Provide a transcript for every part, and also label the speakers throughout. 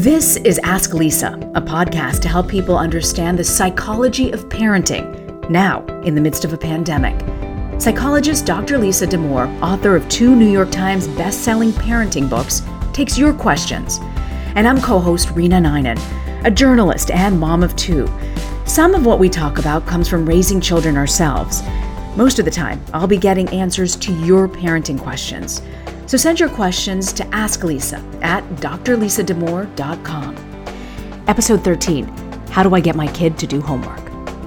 Speaker 1: This is Ask Lisa, a podcast to help people understand the psychology of parenting now in the midst of a pandemic. Psychologist Dr. Lisa Damour, author of 2 New York Times best-selling parenting books, takes your questions. And I'm co-host Rena Ninan, a journalist and mom of 2. Some of what we talk about comes from raising children ourselves. Most of the time, I'll be getting answers to your parenting questions. So send your questions to Ask Lisa at drlisadamour.com. Episode 13, How Do I Get My Kid to Do Homework?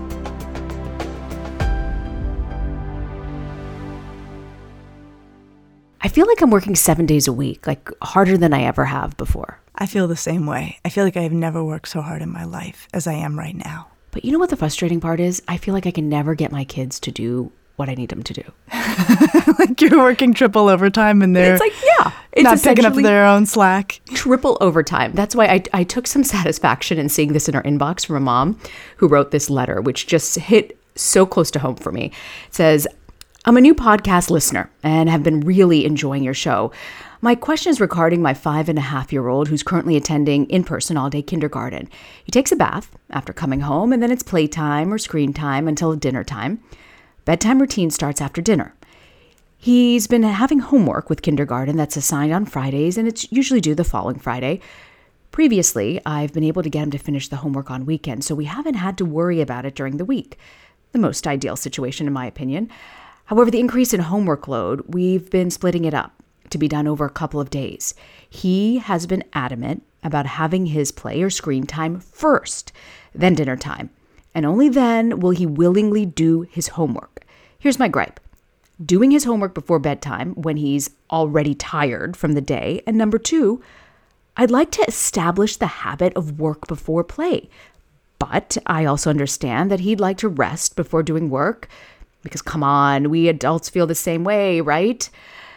Speaker 1: I feel like I'm working 7 days a week, like harder than I ever have before.
Speaker 2: I feel the same way. I feel like I've never worked so hard in my life as I am right now.
Speaker 1: But you know what the frustrating part is? I feel like I can never get my kids to do what I need them to do.
Speaker 2: Like you're working triple overtime and they're
Speaker 1: it's
Speaker 2: not picking up their own slack.
Speaker 1: Triple overtime. That's why I took some satisfaction in seeing this in our inbox from a mom who wrote this letter, which just hit so close to home for me. It says, I'm a new podcast listener and have been really enjoying your show. My question is regarding my 5.5-year-old who's currently attending in-person all-day kindergarten. He takes a bath after coming home, and then it's playtime or screen time until dinner time. Bedtime routine starts after dinner. He's been having homework with kindergarten that's assigned on Fridays, and it's usually due the following Friday. Previously, I've been able to get him to finish the homework on weekends, so we haven't had to worry about it during the week. The most ideal situation, in my opinion. However, the increase in homework load, we've been splitting it up to be done over a couple of days. He has been adamant about having his play or screen time first, then dinner time. And only then will he willingly do his homework. Here's my gripe. Doing his homework before bedtime when he's already tired from the day. And number 2, I'd like to establish the habit of work before play. But I also understand that he'd like to rest before doing work. Because come on, we adults feel the same way, right?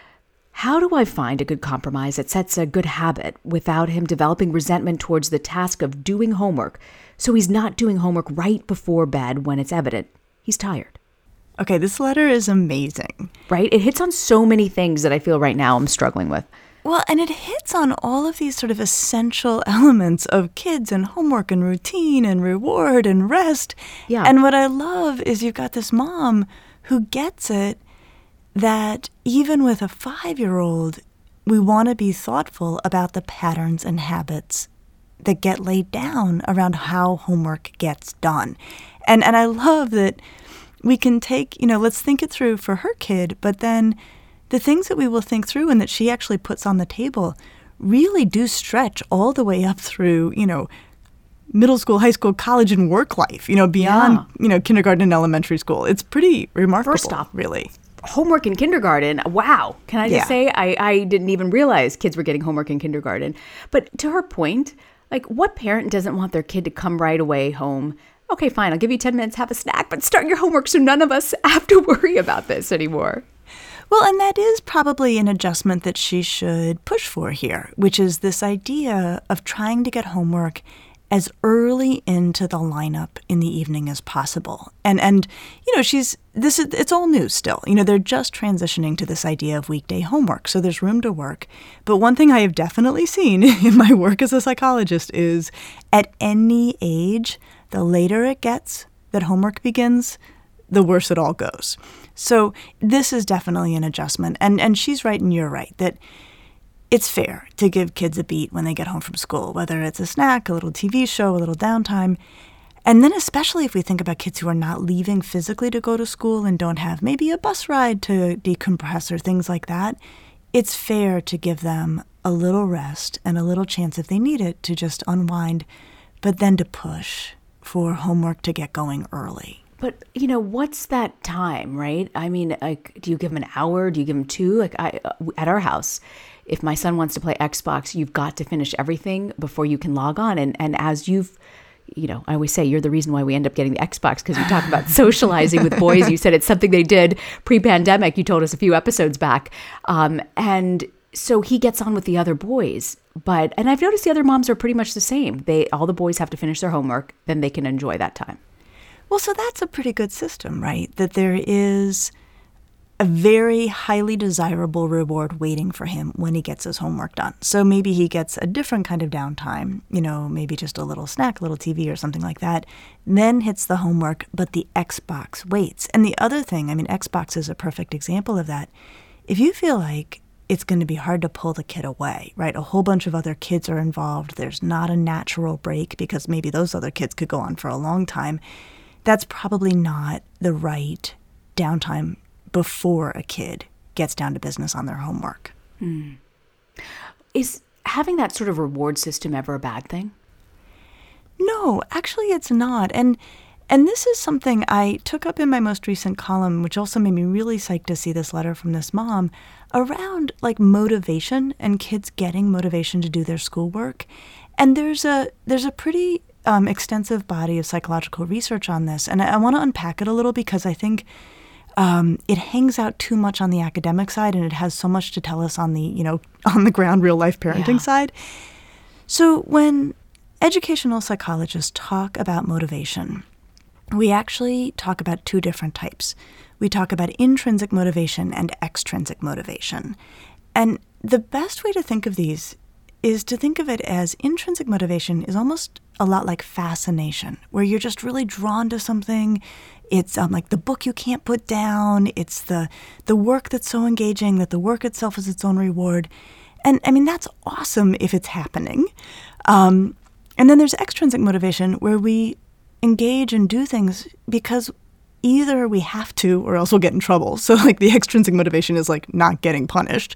Speaker 1: How do I find a good compromise that sets a good habit without him developing resentment towards the task of doing homework so he's not doing homework right before bed when it's evident he's tired?
Speaker 2: Okay, this letter is amazing.
Speaker 1: Right? It hits on so many things that I feel right now I'm struggling with.
Speaker 2: Well, and it hits on all of these sort of essential elements of kids and homework and routine and reward and rest.
Speaker 1: Yeah.
Speaker 2: And what I love is you've got this mom who gets it that even with a 5-year-old, we want to be thoughtful about the patterns and habits that get laid down around how homework gets done. And I love that we can take, let's think it through for her kid, but then the things that we will think through and that she actually puts on the table really do stretch all the way up through, middle school, high school, college, and work life, beyond, kindergarten and elementary school. It's pretty remarkable.
Speaker 1: First off,
Speaker 2: really.
Speaker 1: Homework in kindergarten. Wow. Can I just say, I didn't even realize kids were getting homework in kindergarten. But to her point, like what parent doesn't want their kid to come right away home? Okay, fine. I'll give you 10 minutes, have a snack, but start your homework so none of us have to worry about this anymore.
Speaker 2: Well, and that is probably an adjustment that she should push for here, which is this idea of trying to get homework as early into the lineup in the evening as possible. And it's all new still. They're just transitioning to this idea of weekday homework, so there's room to work. But one thing I have definitely seen in my work as a psychologist is at any age, the later it gets that homework begins, the worse it all goes. So this is definitely an adjustment. And she's right and you're right that it's fair to give kids a beat when they get home from school, whether it's a snack, a little TV show, a little downtime. And then especially if we think about kids who are not leaving physically to go to school and don't have maybe a bus ride to decompress or things like that, it's fair to give them a little rest and a little chance if they need it to just unwind, but then to push for homework to get going early.
Speaker 1: But, what's that time, right? I mean, like, do you give them an hour? Do you give them 2? Like, at our house, if my son wants to play Xbox, you've got to finish everything before you can log on. And as you've, I always say you're the reason why we end up getting the Xbox, because we talk about socializing with boys. You said it's something they did pre-pandemic. You told us a few episodes back. And so he gets on with the other boys. And I've noticed the other moms are pretty much the same. All the boys have to finish their homework, then they can enjoy that time.
Speaker 2: Well, so that's a pretty good system, right? That there is a very highly desirable reward waiting for him when he gets his homework done. So maybe he gets a different kind of downtime, maybe just a little snack, a little TV or something like that, then hits the homework, but the Xbox waits. And the other thing, Xbox is a perfect example of that. If you feel like it's going to be hard to pull the kid away, right? A whole bunch of other kids are involved. There's not a natural break because maybe those other kids could go on for a long time. That's probably not the right downtime before a kid gets down to business on their homework.
Speaker 1: Is having that sort of reward system ever a bad thing?
Speaker 2: No, actually it's not. And this is something I took up in my most recent column, which also made me really psyched to see this letter from this mom around like motivation and kids getting motivation to do their schoolwork. And there's a pretty extensive body of psychological research on this. And I want to unpack it a little because I think it hangs out too much on the academic side, and it has so much to tell us on the, on the ground, real life parenting side. So when educational psychologists talk about motivation, we actually talk about two different types. We talk about intrinsic motivation and extrinsic motivation. And the best way to think of these is to think of it as intrinsic motivation is almost a lot like fascination, where you're just really drawn to something. It's like the book you can't put down. It's the work that's so engaging that the work itself is its own reward. And that's awesome if it's happening. And then there's extrinsic motivation where we engage and do things because either we have to or else we'll get in trouble. So like the extrinsic motivation is like not getting punished.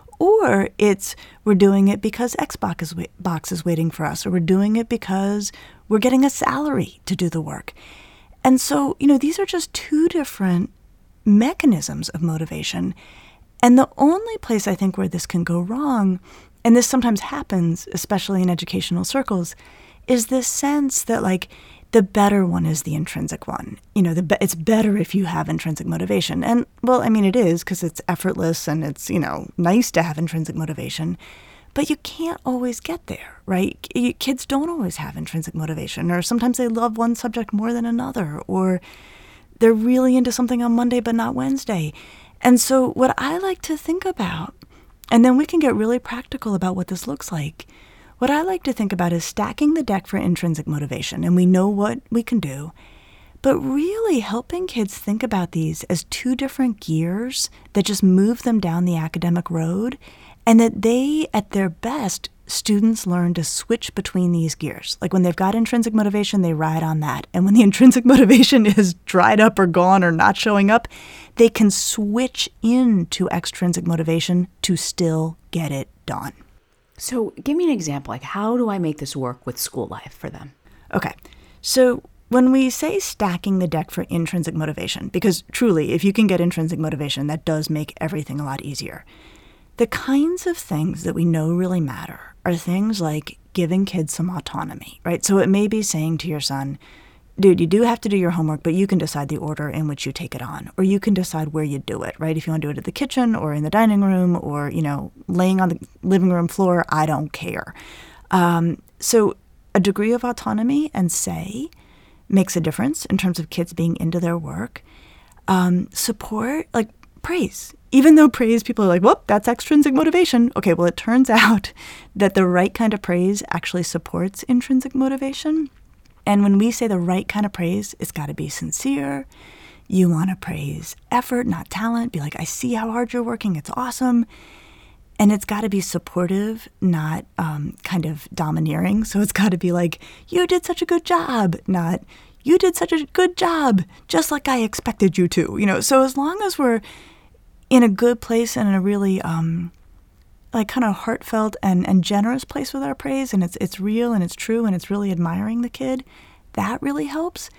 Speaker 2: Or it's we're doing it because Xbox is waiting for us, or we're doing it because we're getting a salary to do the work. And so, these are just two different mechanisms of motivation. And the only place I think where this can go wrong, and this sometimes happens, especially in educational circles, is this sense that like the better one is the intrinsic one. It's better if you have intrinsic motivation. And well, it is because it's effortless and it's, nice to have intrinsic motivation. But you can't always get there, right? Kids don't always have intrinsic motivation, or sometimes they love one subject more than another, or they're really into something on Monday but not Wednesday. And so what I like to think about, and then we can get really practical about what this looks like, what I like to think about is stacking the deck for intrinsic motivation, and we know what we can do, but really helping kids think about these as two different gears that just move them down the academic road, and that they, at their best, students learn to switch between these gears. Like when they've got intrinsic motivation, they ride on that. And when the intrinsic motivation is dried up or gone or not showing up, they can switch into extrinsic motivation to still get it done.
Speaker 1: So give me an example. Like, how do I make this work with school life for them?
Speaker 2: Okay. So when we say stacking the deck for intrinsic motivation, because truly, if you can get intrinsic motivation, that does make everything a lot easier. The kinds of things that we know really matter are things like giving kids some autonomy, right? So it may be saying to your son, dude, you do have to do your homework, but you can decide the order in which you take it on, or you can decide where you do it, right? If you want to do it at the kitchen or in the dining room or, laying on the living room floor, I don't care. So a degree of autonomy and say makes a difference in terms of kids being into their work. Support, like praise. Even though praise, people are like, whoop, that's extrinsic motivation. Okay, well, it turns out that the right kind of praise actually supports intrinsic motivation. And when we say the right kind of praise, it's got to be sincere. You want to praise effort, not talent. Be like, I see how hard you're working. It's awesome. And it's got to be supportive, not kind of domineering. So it's got to be like, you did such a good job, not you did such a good job, just like I expected you to. So as long as we're in a good place and in a really like kind of heartfelt and generous place with our praise, and it's real and it's true and it's really admiring the kid, that really helps.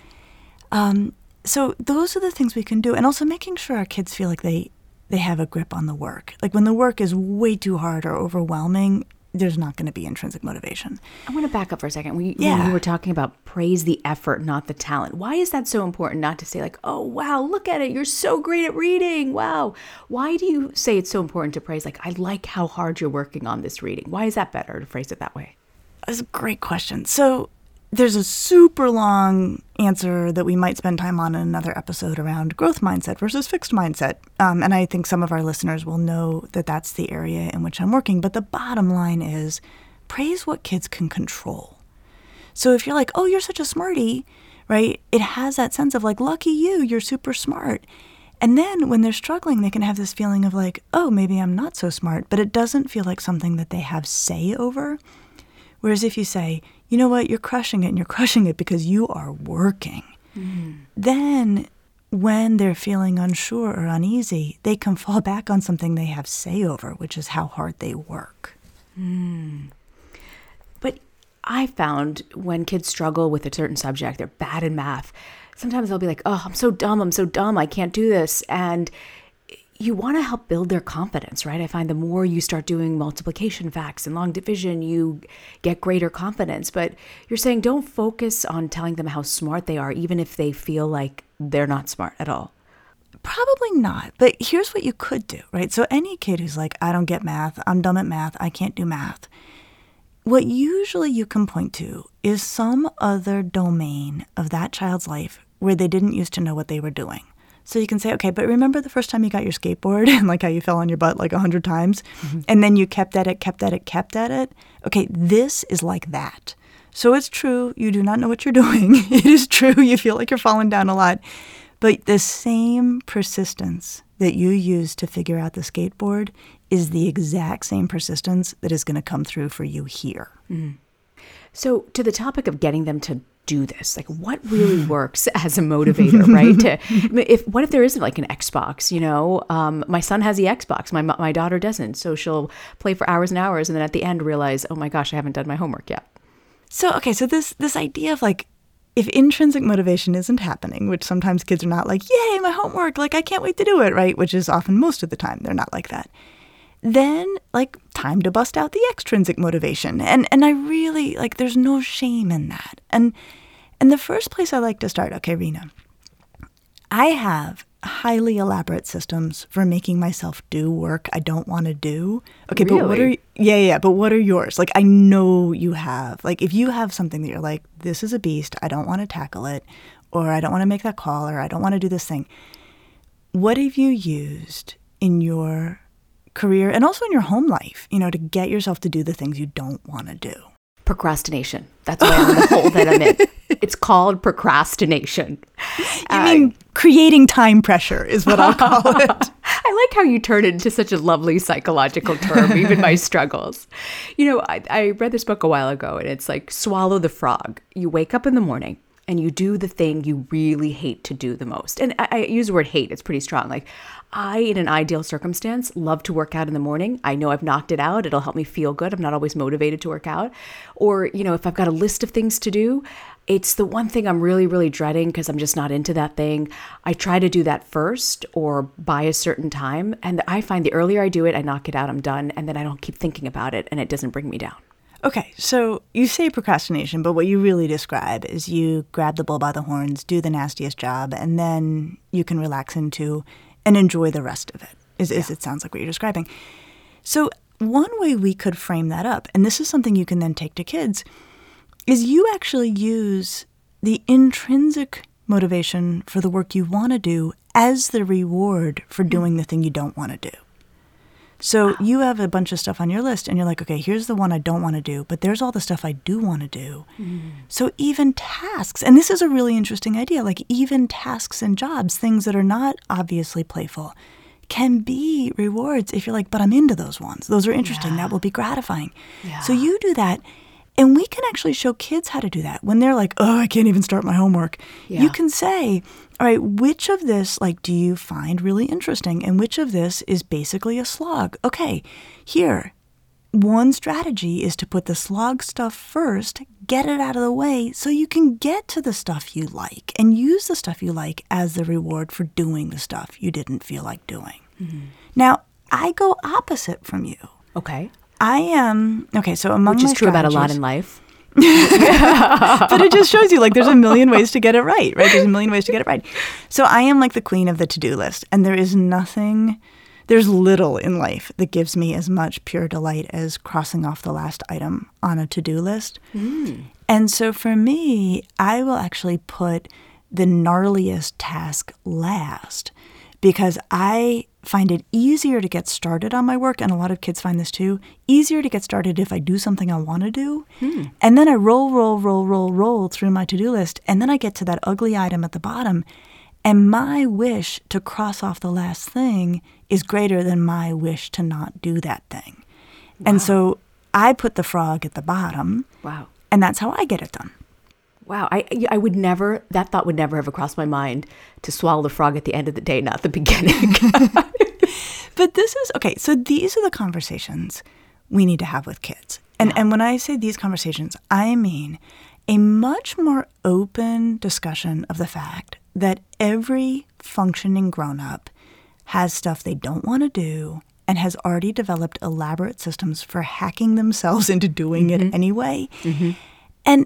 Speaker 2: So those are the things we can do. And also making sure our kids feel like they have a grip on the work. Like when the work is way too hard or overwhelming, there's not going to be intrinsic motivation.
Speaker 1: I want to back up for a second. When you were talking about praise the effort, not the talent. Why is that so important not to say like, oh, wow, look at it. You're so great at reading. Wow. Why do you say it's so important to praise? Like, I like how hard you're working on this reading. Why is that better to phrase it that way?
Speaker 2: That's a great question. So there's a super long answer that we might spend time on in another episode around growth mindset versus fixed mindset. And I think some of our listeners will know that that's the area in which I'm working. But the bottom line is praise what kids can control. So if you're like, oh, you're such a smarty, right? It has that sense of like, lucky you, you're super smart. And then when they're struggling, they can have this feeling of like, oh, maybe I'm not so smart, but it doesn't feel like something that they have say over. Whereas if you say, you know what, you're crushing it, and you're crushing it because you are working, then when they're feeling unsure or uneasy, they can fall back on something they have say over, which is how hard they work.
Speaker 1: But I found when kids struggle with a certain subject, they're bad in math, sometimes they'll be like, oh, I'm so dumb, I can't do this. And you want to help build their confidence, right? I find the more you start doing multiplication facts and long division, you get greater confidence. But you're saying don't focus on telling them how smart they are, even if they feel like they're not smart at all.
Speaker 2: Probably not. But here's what you could do, right? So any kid who's like, I don't get math, I'm dumb at math, I can't do math. What usually you can point to is some other domain of that child's life where they didn't used to know what they were doing. So you can say, okay, but remember the first time you got your skateboard and like how you fell on your butt like 100 times and then you kept at it? Okay, this is like that. So it's true, you do not know what you're doing. It is true, you feel like you're falling down a lot. But the same persistence that you use to figure out the skateboard is the exact same persistence that is going to come through for you here.
Speaker 1: So to the topic of getting them to do this, like what really works as a motivator, right? What if there isn't like an Xbox, you know? My son has the Xbox, my daughter doesn't. So she'll play for hours and hours and then at the end realize, oh my gosh, I haven't done my homework yet.
Speaker 2: So, okay, so this idea of like, if intrinsic motivation isn't happening, which sometimes kids are not like, yay, my homework, like I can't wait to do it, right? Which is often most of the time, they're not like that. Then, like, time to bust out the extrinsic motivation. And I really, like, there's no shame in that. And the first place I like to start, okay, Rena, I have highly elaborate systems for making myself do work I don't want to do. Okay,
Speaker 1: really?
Speaker 2: But what are, but what are yours? Like, I know you have, like, if you have something that you're like, this is a beast, I don't want to tackle it, or I don't want to make that call, or I don't want to do this thing. What have you used in your career and also in your home life, you know, to get yourself to do the things you don't want to do?
Speaker 1: Procrastination. That's why I'm in the hole that I'm in. It's called procrastination.
Speaker 2: You mean creating time pressure is what I'll call it.
Speaker 1: I like how you turn it into such a lovely psychological term, even my struggles. You know, I read this book a while ago and it's like swallow the frog. You wake up in the morning and you do the thing you really hate to do the most. And I use the word hate, it's pretty strong. Like I, in an ideal circumstance, love to work out in the morning. I know I've knocked it out. It'll help me feel good. I'm not always motivated to work out. Or, you know, if I've got a list of things to do, it's the one thing I'm really, really dreading because I'm just not into that thing. I try to do that first or by a certain time. And I find the earlier I do it, I knock it out, I'm done. And then I don't keep thinking about it and it doesn't bring me down.
Speaker 2: Okay, so you say procrastination, but what you really describe is you grab the bull by the horns, do the nastiest job, and then you can relax into and enjoy the rest of it, it sounds like what you're describing. So one way we could frame that up, and this is something you can then take to kids, is you actually use the intrinsic motivation for the work you want to do as the reward for doing the thing you don't want to do. So you have a bunch of stuff on your list and you're like, okay, here's the one I don't want to do, but there's all the stuff I do want to do. So even tasks, and this is a really interesting idea, like even tasks and jobs, things that are not obviously playful, can be rewards if you're like, but I'm into those ones. Those are interesting. That will be gratifying. So you do that. And we can actually show kids how to do that. When they're like, oh, I can't even start my homework. You can say, all right, which of this, like, do you find really interesting? And which of this is basically a slog? Okay, here, one strategy is to put the slog stuff first, get it out of the way so you can get to the stuff you like and use the stuff you like as the reward for doing the stuff you didn't feel like doing. Now, I go opposite from you.
Speaker 1: Okay.
Speaker 2: I am, okay, so among
Speaker 1: Which
Speaker 2: my
Speaker 1: is true about a lot
Speaker 2: strategies-
Speaker 1: in life.
Speaker 2: But it just shows you, like, there's a million ways to get it right? There's a million ways to get it right. So I am like the queen of the to-do list, and there is nothing There's little in life that gives me as much pure delight as crossing off the last item on a to-do list. And so for me, I will actually put the gnarliest task last because I find it easier to get started on my work, and a lot of kids find this too, easier to get started if I do something I want to do. And then I roll through my to-do list, and then I get to that ugly item at the bottom, and my wish to cross off the last thing is greater than my wish to not do that thing. And so I put the frog at the bottom.
Speaker 1: Wow.
Speaker 2: And that's how I get it done.
Speaker 1: Wow. I would never, that thought would never have crossed my mind to swallow the frog at the end of the day, not the beginning.
Speaker 2: But this is, okay, so these are the conversations we need to have with kids. And when I say these conversations, I mean a much more open discussion of the fact that every functioning grown-up has stuff they don't want to do and has already developed elaborate systems for hacking themselves into doing it anyway. And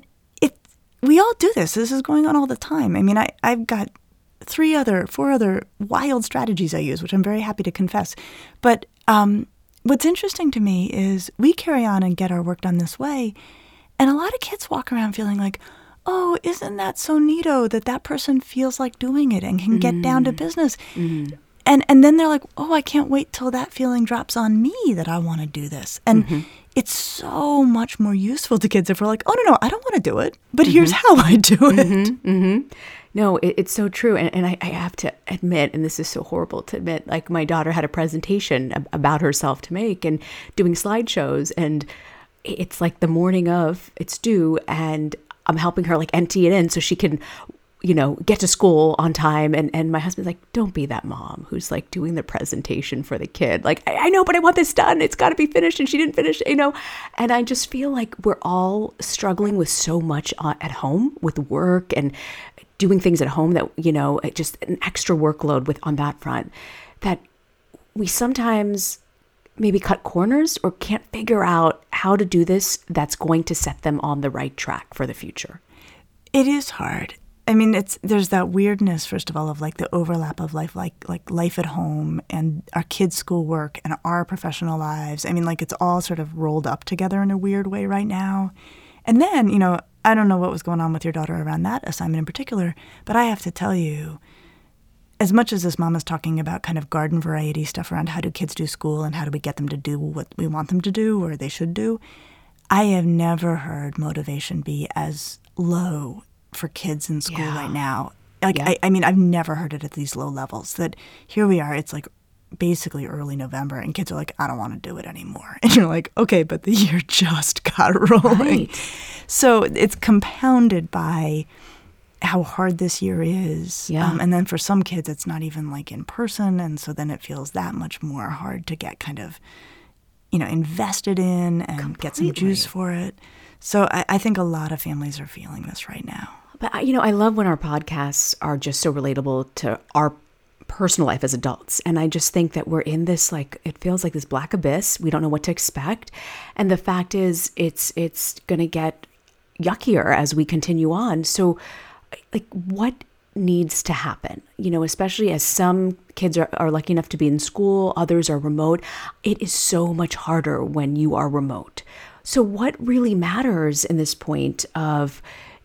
Speaker 2: we all do this. This is going on all the time. I mean, I've got 4 other wild strategies I use, which I'm very happy to confess. But what's interesting to me is we carry on and get our work done this way, and a lot of kids walk around feeling like, oh, isn't that so neato that person feels like doing it and can get down to business. And then they're like, oh, I can't wait till that feeling drops on me that I want to do this. And it's so much more useful to kids if we're like, oh, no, I don't want to do it, but here's how I do it.
Speaker 1: No, it's so true. And I have to admit, and this is so horrible to admit, like my daughter had a presentation about herself to make and doing slideshows. And it's like the morning of, it's due, and I'm helping her like empty it in so she can, get to school on time. And my husband's like, don't be that mom who's like doing the presentation for the kid. Like, I know, but I want this done. It's got to be finished. And she didn't finish, And I just feel like we're all struggling with so much at home with work and doing things at home that, just an extra workload on that front, that we sometimes maybe cut corners or can't figure out how to do this that's going to set them on the right track for the future.
Speaker 2: It is hard. I mean, there's that weirdness, first of all, of like the overlap of life, like life at home and our kids' schoolwork and our professional lives. I mean, like it's all sort of rolled up together in a weird way right now. And then, I don't know what was going on with your daughter around that assignment in particular, but I have to tell you, as much as this mom is talking about kind of garden variety stuff around how do kids do school and how do we get them to do what we want them to do or they should do, I have never heard motivation be as low for kids in school right now. Like, I mean, I've never heard it at these low levels, that here we are, it's like basically early November, and kids are like, I don't want to do it anymore. And you're like, okay, but the year just got rolling. Right. So it's compounded by how hard this year is. And then for some kids, it's not even like in person, and so then it feels that much more hard to get kind of, invested in and get some juice for it. So I think a lot of families are feeling this right now.
Speaker 1: But, I love when our podcasts are just so relatable to our personal life as adults. And I just think that we're in this, like, it feels like this black abyss. We don't know what to expect. And the fact is, it's going to get yuckier as we continue on. So, like, what needs to happen? Especially as some kids are lucky enough to be in school, others are remote. It is so much harder when you are remote. So what really matters in this point of,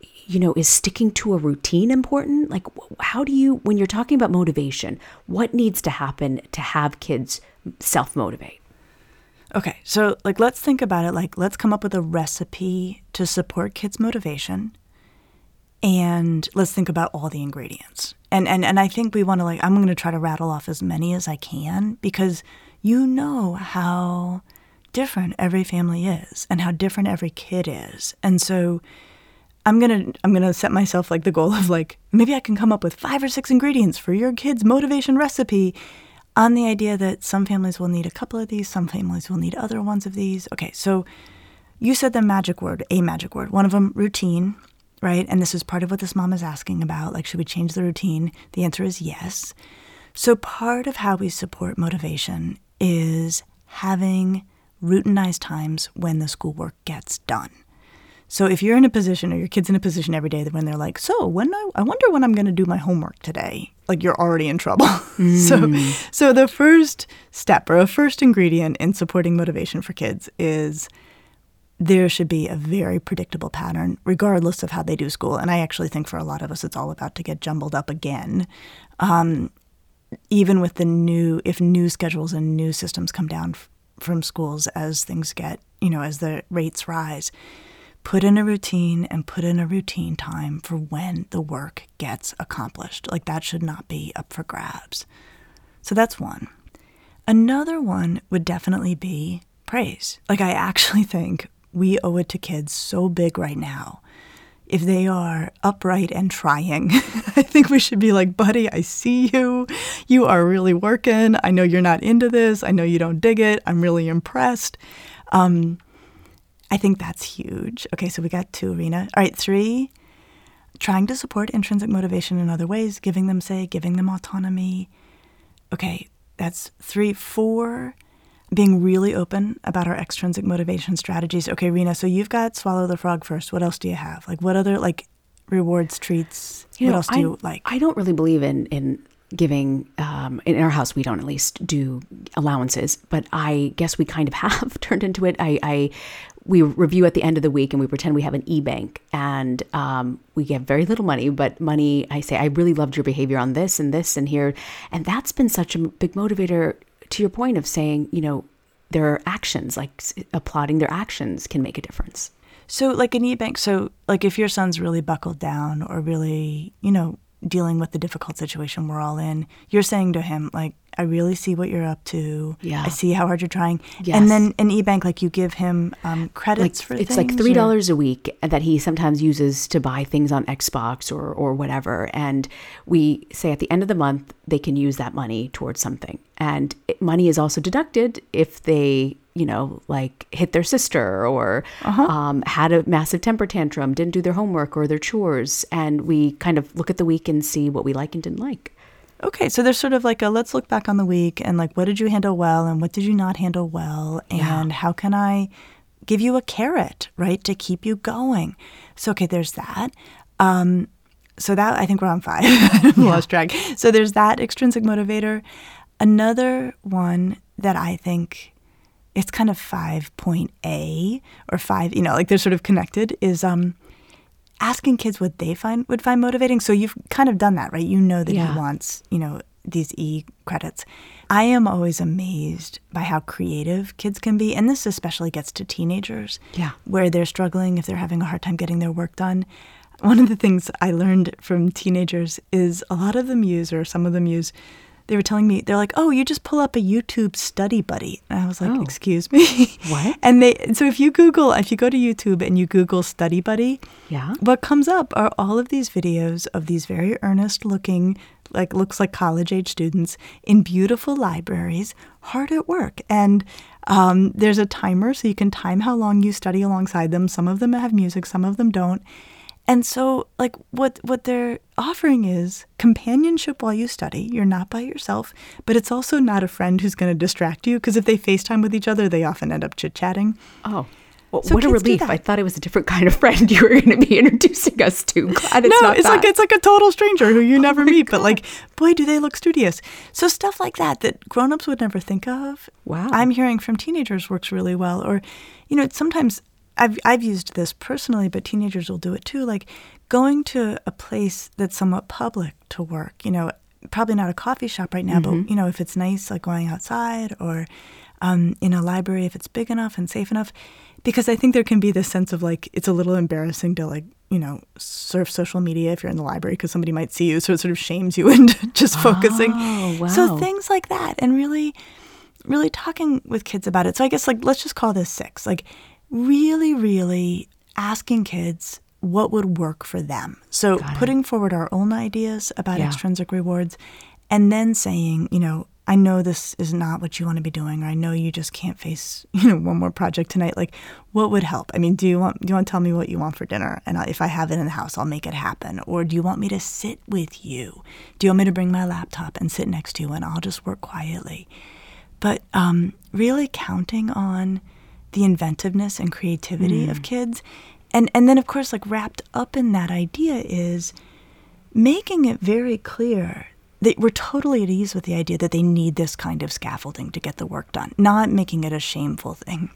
Speaker 1: is sticking to a routine important? Like, how do you, when you're talking about motivation, what needs to happen to have kids self-motivate?
Speaker 2: Okay, so let's think about it. Let's come up with a recipe to support kids' motivation, and let's think about all the ingredients. And I think we want to I'm going to try to rattle off as many as I can, because how different every family is and how different every kid is. And so I'm gonna set myself the goal of maybe I can come up with 5 or 6 ingredients for your kid's motivation recipe, on the idea that some families will need a couple of these, some families will need other ones of these. Okay, so you said a magic word, one of them, routine, right? And this is part of what this mom is asking about, should we change the routine? The answer is yes. So part of how we support motivation is having routinized times when the schoolwork gets done. So if you're in a position, or your kid's in a position every day that when they're like, so I wonder when I'm going to do my homework today, like you're already in trouble. So the first step, or a first ingredient in supporting motivation for kids, is there should be a very predictable pattern, regardless of how they do school. And I actually think for a lot of us, it's all about to get jumbled up again. Even with if new schedules and new systems come down from schools as things get, as the rates rise, put in a routine and put in a routine time for when the work gets accomplished. Like that should not be up for grabs. So that's one. Another one would definitely be praise. Like I actually think we owe it to kids so big right now. If they are upright and trying, I think we should be like, buddy, I see you. You are really working. I know you're not into this. I know you don't dig it. I'm really impressed. I think that's huge. Okay, so we got 2, Rena. All right, 3, trying to support intrinsic motivation in other ways, giving them say, giving them autonomy. Okay, that's 3. 4, being really open about our extrinsic motivation strategies. Okay, Rena, so you've got swallow the frog first. What else do you have? Like what other rewards, treats, what else do you like?
Speaker 1: I don't really believe in giving, in our house, we don't at least do allowances, but I guess we kind of have turned into it. We review at the end of the week and we pretend we have an e-bank, and we get very little money, but money, I say, I really loved your behavior on this and here. And that's been such a big motivator, to your point of saying, their actions, like applauding their actions can make a difference.
Speaker 2: So like an e-bank, so like if your son's really buckled down or really, dealing with the difficult situation we're all in, you're saying to him, like, I really see what you're up to. Yeah. I see how hard you're trying. Yes. And then an e-bank, like you give him credits for things?
Speaker 1: It's like $3 a week that he sometimes uses to buy things on Xbox or whatever. And we say at the end of the month, they can use that money towards something. And money is also deducted if they, hit their sister or had a massive temper tantrum, didn't do their homework or their chores. And we kind of look at the week and see what we like and didn't like.
Speaker 2: Okay, so there's sort of like let's look back on the week and like, what did you handle well and what did you not handle well? And how can I give you a carrot, right, to keep you going? So, okay, there's that. So that, I think we're on 5. I lost track. So there's that extrinsic motivator. Another one that I think it's kind of 5.A or 5, they're sort of connected, is asking kids what they would find motivating. So you've kind of done that, right? You know that he wants, these E credits. I am always amazed by how creative kids can be. And this especially gets to teenagers where they're struggling if they're having a hard time getting their work done. One of the things I learned from teenagers is a lot of them use, or some of them use, they were telling me, they're like, oh, you just pull up a YouTube study buddy. And I was like, excuse me?
Speaker 1: What?
Speaker 2: And so if you go to YouTube and you Google study buddy, what comes up are all of these videos of these very earnest looking, looks like college age students in beautiful libraries, hard at work. And there's a timer so you can time how long you study alongside them. Some of them have music, some of them don't. And so, what they're offering is companionship while you study. You're not by yourself, but it's also not a friend who's going to distract you, because if they FaceTime with each other, they often end up chit-chatting.
Speaker 1: Oh, well, so what a relief. I thought it was a different kind of friend you were going to be introducing us to. Glad it's not that.
Speaker 2: It's like a total stranger who you never meet, God. But boy, do they look studious. So stuff like that grown-ups would never think of.
Speaker 1: Wow.
Speaker 2: I'm hearing from teenagers works really well. Or, sometimes I've used this personally, but teenagers will do it too. Like going to a place that's somewhat public to work, probably not a coffee shop right now, but, if it's nice, like going outside or in a library, if it's big enough and safe enough, because I think there can be this sense of it's a little embarrassing to surf social media if you're in the library because somebody might see you. So it sort of shames you into just focusing.
Speaker 1: Oh, wow.
Speaker 2: So things like that, and really, really talking with kids about it. So I guess let's just call this 6, really, really asking kids what would work for them. So putting forward our own ideas about extrinsic rewards, and then saying, I know this is not what you want to be doing, or I know you just can't face, one more project tonight. What would help? I mean, do you want to tell me what you want for dinner? And if I have it in the house, I'll make it happen. Or do you want me to sit with you? Do you want me to bring my laptop and sit next to you and I'll just work quietly? But really counting on the inventiveness and creativity of kids, And then, of course, like wrapped up in that idea is making it very clear that we're totally at ease with the idea that they need this kind of scaffolding to get the work done, not making it a shameful thing.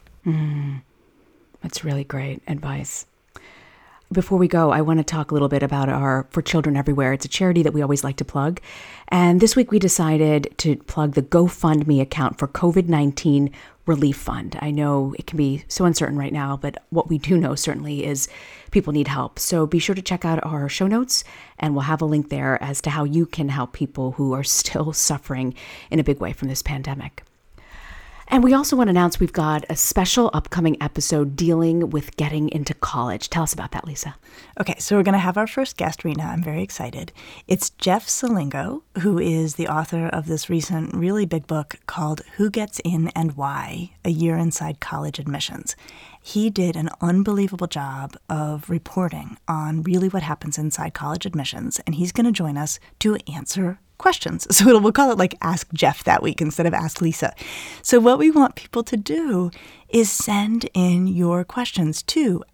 Speaker 1: That's really great advice. Before we go, I want to talk a little bit about our For Children Everywhere. It's a charity that we always like to plug. And this week we decided to plug the GoFundMe account for COVID-19 Relief Fund. I know it can be so uncertain right now, but what we do know certainly is people need help. So be sure to check out our show notes, and we'll have a link there as to how you can help people who are still suffering in a big way from this pandemic. And we also want to announce we've got a special upcoming episode dealing with getting into college. Tell us about that, Lisa.
Speaker 2: Okay, so we're going to have our first guest, Rena. I'm very excited. It's Jeff Selingo, who is the author of this recent really big book called Who Gets In and Why? A Year Inside College Admissions. He did an unbelievable job of reporting on really what happens inside college admissions, and he's going to join us to answer questions. So we'll call it like Ask Jeff that week instead of Ask Lisa. So what we want people to do is send in your questions to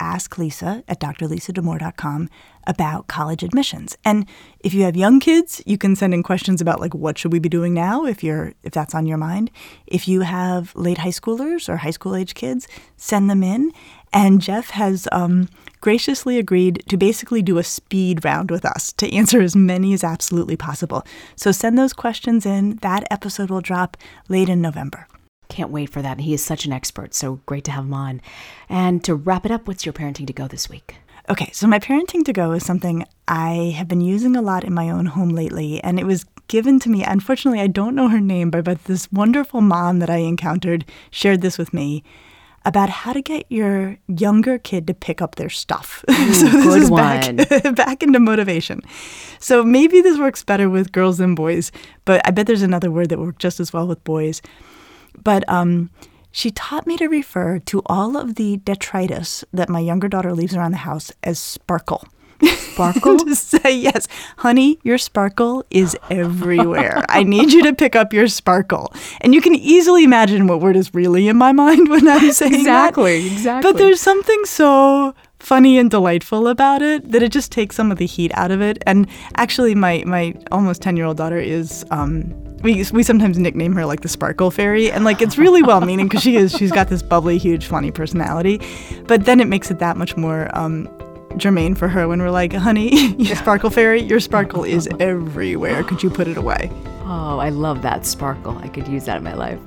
Speaker 2: asklisa@drlisadamour.com about college admissions. And if you have young kids, you can send in questions about like what should we be doing now if that's on your mind. If you have late high schoolers or high school age kids, send them in. And Jeff has graciously agreed to basically do a speed round with us to answer as many as absolutely possible. So send those questions in. That episode will drop late in November.
Speaker 1: Can't wait for that. He is such an expert, so great to have him on. And to wrap it up, what's your parenting to go this week?
Speaker 2: Okay, so my parenting to go is something I have been using a lot in my own home lately, and it was given to me. Unfortunately, I don't know her name, but this wonderful mom that I encountered shared this with me about how to get your younger kid to pick up their stuff. So this is back into motivation. So maybe this works better with girls than boys, but I bet there's another word that works just as well with boys. But she taught me to refer to all of the detritus that my younger daughter leaves around the house as sparkle.
Speaker 1: Sparkle?
Speaker 2: To say, yes, honey, your sparkle is everywhere. I need you to pick up your sparkle. And you can easily imagine what word is really in my mind when I'm saying
Speaker 1: Exactly.
Speaker 2: But there's something so funny and delightful about it that it just takes some of the heat out of it. And actually, my almost 10-year-old daughter is... We sometimes nickname her like the Sparkle Fairy, and like it's really well-meaning because she's got this bubbly, huge, funny personality. But then it makes it that much more germane for her when we're like, honey, you Sparkle Fairy, your sparkle is everywhere. Could you put it away?
Speaker 1: Oh, I love that sparkle. I could use that in my life.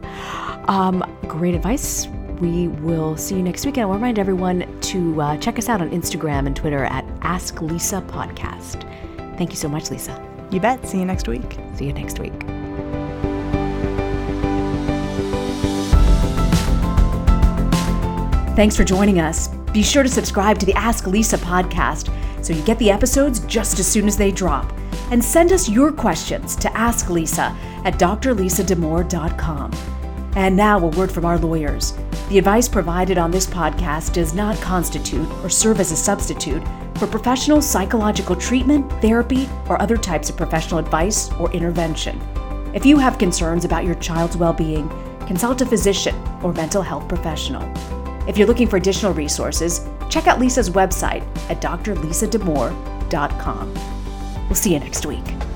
Speaker 1: Great advice. We will see you next week. And I'll remind everyone to check us out on Instagram and Twitter at Ask Lisa Podcast. Thank you so much, Lisa.
Speaker 2: You bet. See you next week.
Speaker 1: See you next week. Thanks for joining us. Be sure to subscribe to the Ask Lisa podcast so you get the episodes just as soon as they drop. And send us your questions to asklisa@drlisadamour.com. And now a word from our lawyers. The advice provided on this podcast does not constitute or serve as a substitute for professional psychological treatment, therapy, or other types of professional advice or intervention. If you have concerns about your child's well-being, consult a physician or mental health professional. If you're looking for additional resources, check out Lisa's website at drlisadamour.com. We'll see you next week.